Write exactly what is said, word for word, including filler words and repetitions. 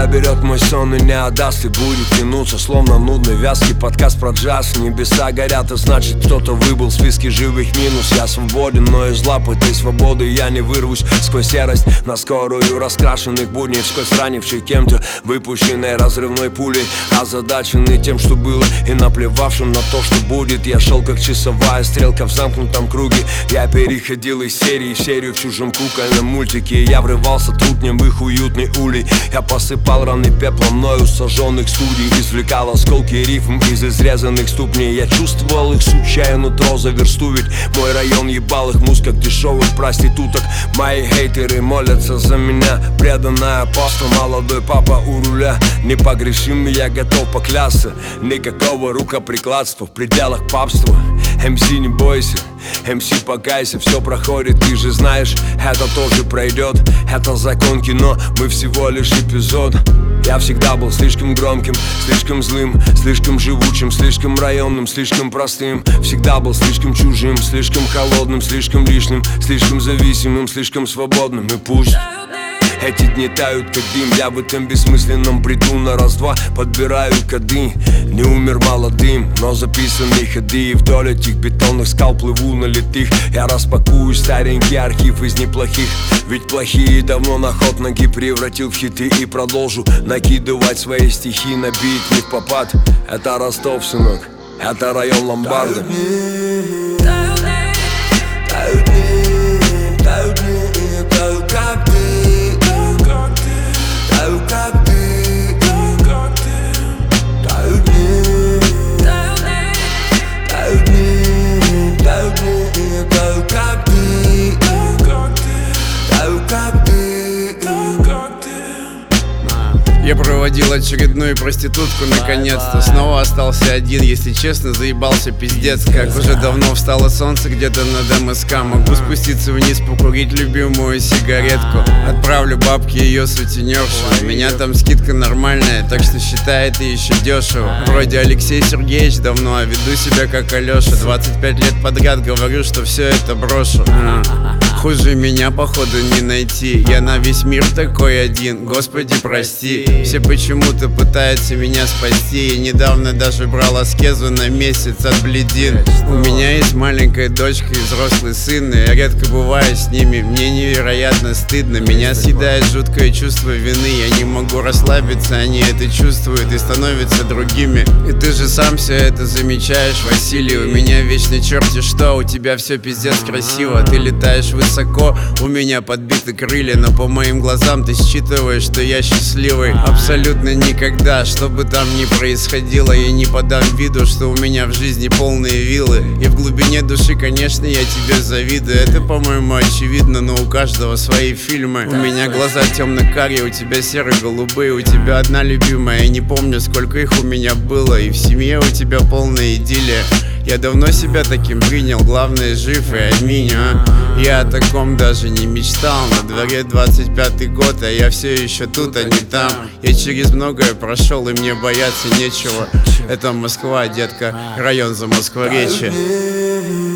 заберет мой сон и не отдаст, и будет тянуться, словно нудный вязкий подкаст про джаз. Небеса горят, и значит кто-то выбыл в списке живых минус. Я свободен, но из лап этой свободы я не вырвусь сквозь серость на скорую раскрашенных будней, сквозь ранивший кем-то выпущенной разрывной пулей, озадаченный тем, что было, и наплевавшим на то, что будет. Я шел как часовая стрелка в замкнутом круге. Я переходил из серии в серию в чужом кукольном мультике. Я врывался трутнем в их уютный улей. Я посыпал раны пеплом мною сожженных студий, извлекал осколки рифм из изрезанных ступней. Я чувствовал их сучая нутро за версту, ведь мой район ебал их муз как дешевых проституток. Мои хейтеры молятся за меня, преданная апостол, молодой папа у руля. Непогрешимый, я готов поклясться, никакого рукоприкладства в пределах папства. эм си, не бойся, эм си, покайся, все проходит, ты же знаешь, это тоже пройдет. Это закон кино, мы всего лишь эпизод. Я всегда был слишком громким, слишком злым, слишком живучим, слишком районным, слишком простым. Всегда был слишком чужим, слишком холодным, слишком лишним, слишком зависимым, слишком свободным. И пусть эти дни тают как дым, я в этом бессмысленном бреду на раз-два подбираю коды. Не умер молодым, но записаны ходы, и вдоль этих бетонных скал плыву на литых. Я распакую старенький архив из неплохих, ведь плохие давно на ход ноги превратил в хиты. И продолжу накидывать свои стихи на бит не в попад. Это Ростов, сынок, это район ломбарда. Тают дни, тают дни, тают дни, тают как ты. Таю как ты, таю дни, таю дни, таю дни, таю как ты, таю как ты. Я проводил очередную проститутку наконец-то. Снова остался один, если честно, заебался пиздец. Как уже давно встало солнце где-то над эм эс ка. Могу спуститься вниз, покурить любимую сигаретку. Отправлю бабке ее сутенершу. У меня там скидка нормальная, так что считай это еще дешево. Вроде Алексей Сергеевич давно, а веду себя как Алеша. двадцать пять лет подряд говорю, что все это брошу. Хуже меня походу не найти. Я на весь мир такой один, Господи прости. Все почему-то пытаются меня спасти. Я недавно даже брал аскезу на месяц от бледин. У меня есть маленькая дочка и взрослый сын, и я редко бываю с ними. Мне невероятно стыдно, меня съедает жуткое чувство вины. Я не могу расслабиться, они это чувствуют и становятся другими. И ты же сам все это замечаешь, Василий. У меня вечно черти что, у тебя все пиздец красиво. Ты летаешь высоко, у меня подбиты крылья, но по моим глазам ты считываешь, что я счастливый. Абсолютно никогда, что бы там ни происходило, я не подам виду, что у меня в жизни полные виллы. И в глубине души, конечно, я тебе завидую. Это, по-моему, очевидно, но у каждого свои фильмы. У меня глаза темно-карие, у тебя серо-голубые. У тебя одна любимая, я не помню, сколько их у меня было. И в семье у тебя полная идиллия. Я давно себя таким принял, главное жив и аминь, а? Я о таком даже не мечтал. На дворе двадцать пятый год, а я все еще тут, а не там. Я через многое прошел, и мне бояться нечего. Это Москва, детка, район за Москворечье.